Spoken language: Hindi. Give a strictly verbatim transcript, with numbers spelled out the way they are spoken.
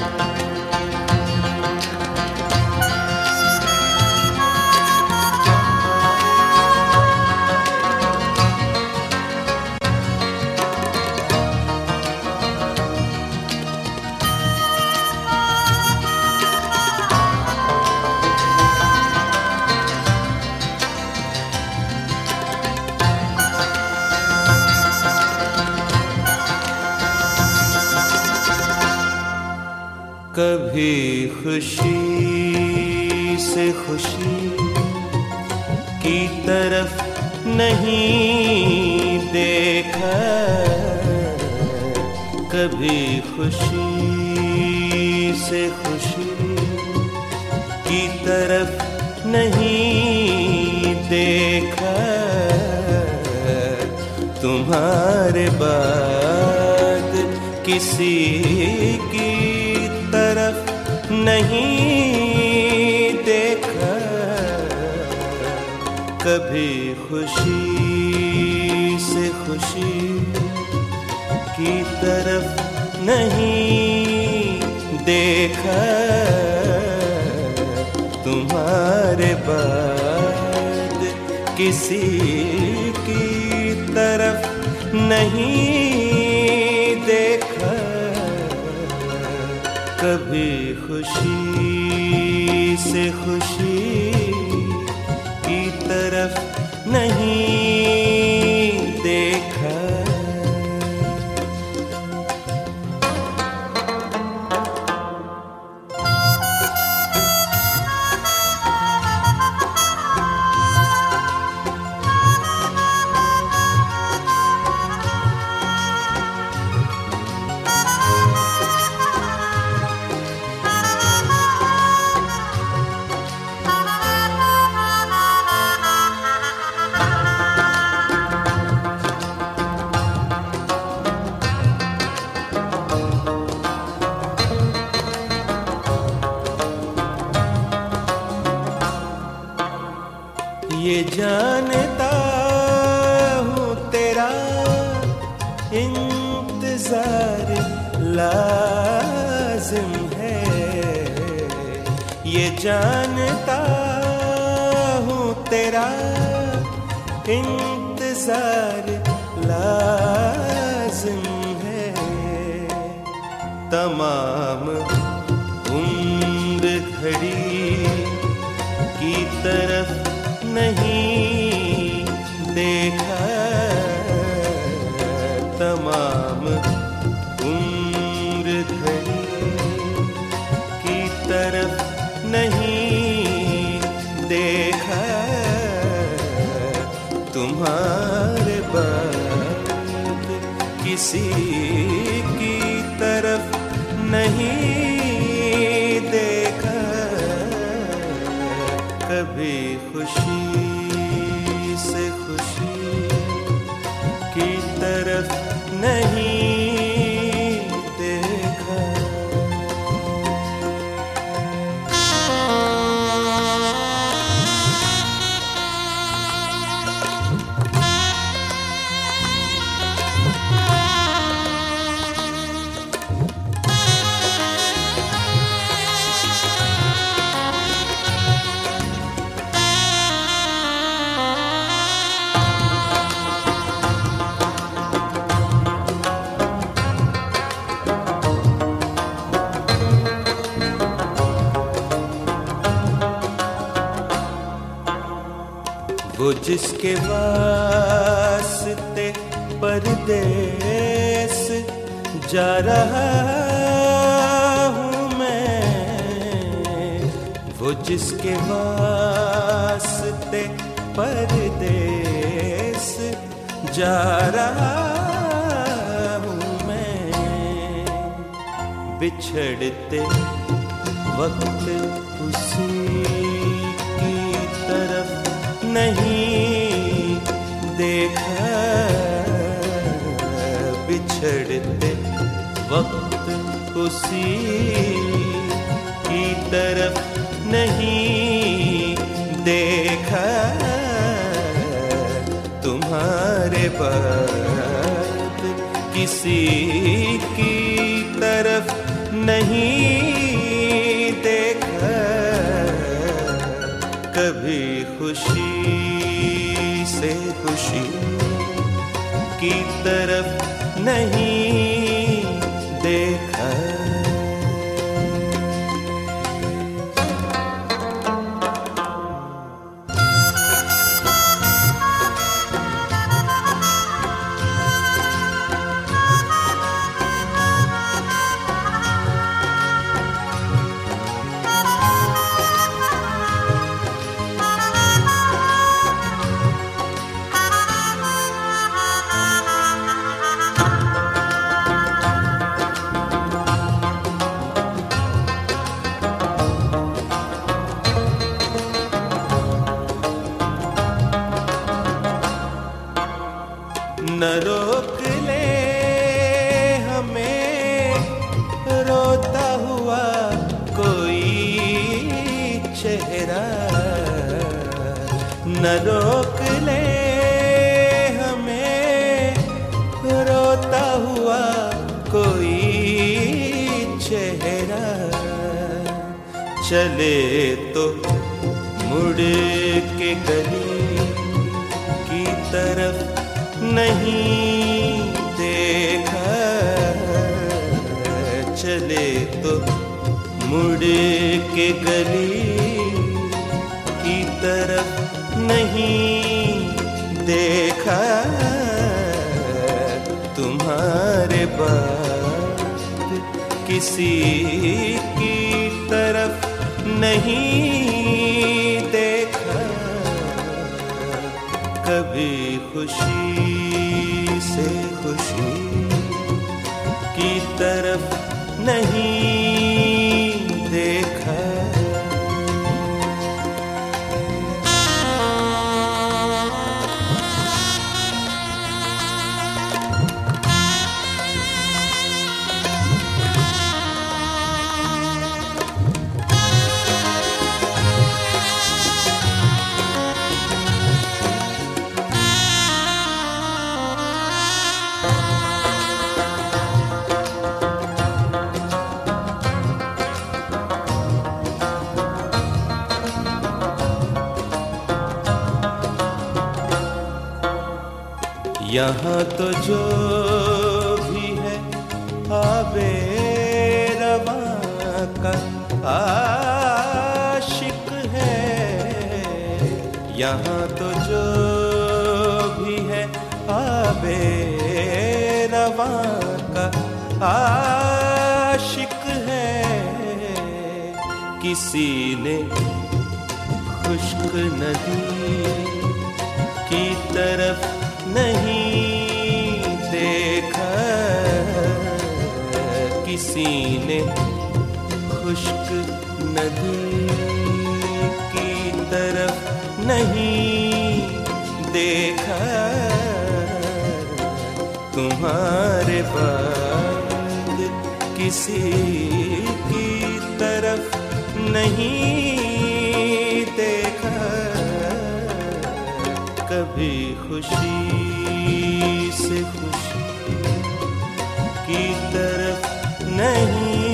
कभी खुशी से खुशी की तरफ नहीं देखा, कभी खुशी से खुशी की तरफ नहीं देखा, तुम्हारे बाद किसी की तरफ नहीं देखा, कभी खुशी से खुशी की तरफ नहीं देखा, तुम्हारे बाद किसी की तरफ नहीं देखा, कभी खुशी से खुशी की तरफ नहीं देखा। ये जानता हूँ तेरा इंतजार लाजिम है, ये जानता हूँ तेरा इंतजार लाजिम है, तमाम उम्र घड़ी की तरफ नहीं देखा, तमाम उम्र घड़ी की तरफ नहीं देखा, तुम्हारे बाद किसी की तरफ नहीं देखा, कभी खुशी से खुशी की तरफ नहीं देखा। वो जिसके वास्ते परदेस जा रहा हूँ मैं, वो जिसके वास्ते परदेस जा रहा हूँ मैं, बिछड़ते वक्त उसी की तरफ नहीं देखा, बिछड़ते वक्त उसी की तरफ नहीं देखा, तुम्हारे बाद किसी की तरफ नहीं तरफ नहीं देखा। न रोक ले हमें रोता हुआ कोई चेहरा, न रोक ले हमें रोता हुआ कोई चेहरा। चले तो मुड़ के गली की तरफ नहीं देखा। चले तो मुड़ के गली की तरफ नहीं देखा। तुम्हारे बाद किसी की तरफ नहीं देखा। कभी खुशी से खुशी की तरफ नहीं देखा। यहाँ तो जो भी है आबे रवां का आशिक है। यहाँ तो जो भी है आबे रवां का आशिक है। किसी ने खुश्क नदी की तरफ नहीं देखा। किसी ने खुश्क नदी की तरफ नहीं देखा। तुम्हारे बाद किसी की तरफ नहीं देखा। कभी खुशी से खुशी की तरफ नहीं